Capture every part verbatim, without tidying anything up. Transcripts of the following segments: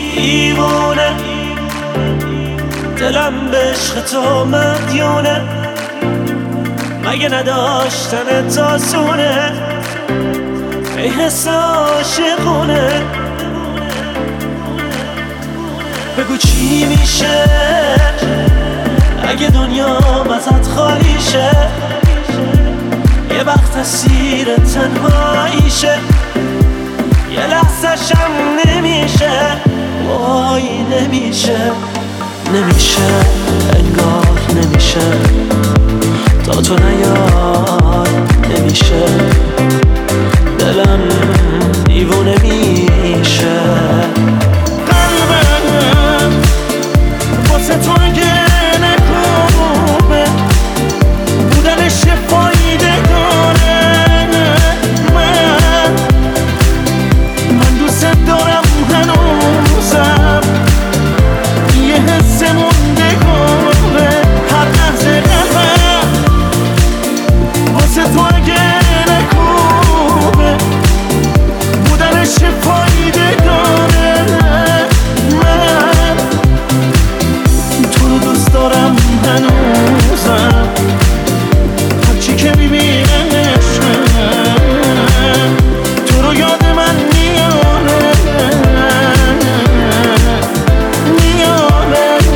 دیوونه دلم به عشق تو مدیونه، مگه نداشتن تاسونه ای حس عاشقونه. بگو چی میشه اگه دنیا ازت خالی شه، یه وقت اسیر تنهاییشه، یه لحظه شم نمیشه، وای نمیشه نمیشه انگار نمیشه، تا تو نیای نمیشه، دلم دیوونه میشه. قلبم واسه تو اگه نکوبه بودنش یه فایده داره، من من دوست دارم هنوزم، یه حس موندگاره هر لحظه قلبم واسه تو اگه نکوبه بودنش یه فایده داره، من تو رو دوست دارم هنوزم، هرچی که میبینمشم تو رو یاد من میاره میاره.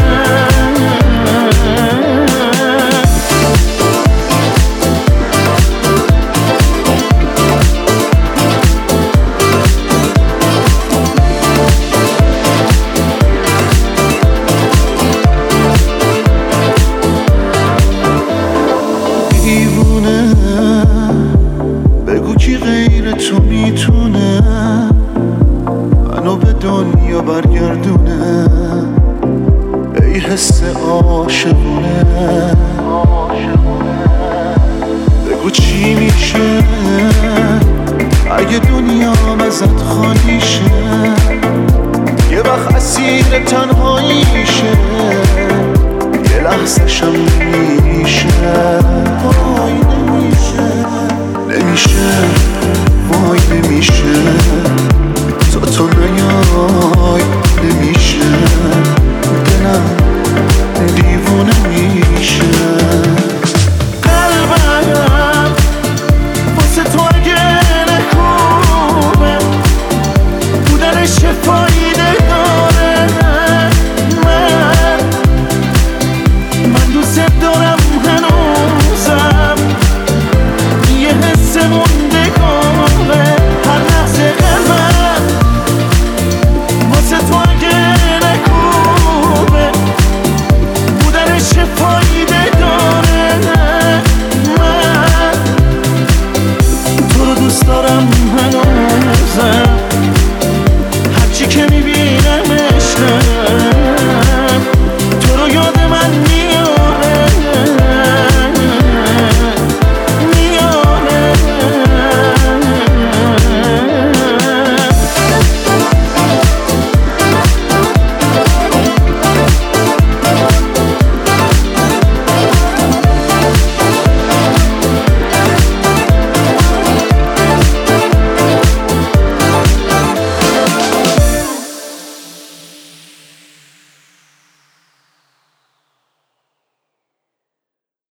دیوونه بگو کی غیر تو میتونه منو به دنیا برگردونه، ای حس عاشقونه. بگو چی میشه اگه دنیا ازت خالی شه، یه وقت اسیر تنهاییشه، یه لحظه شم نمیشه، وای نمیشه نمیشه وای نمیشه.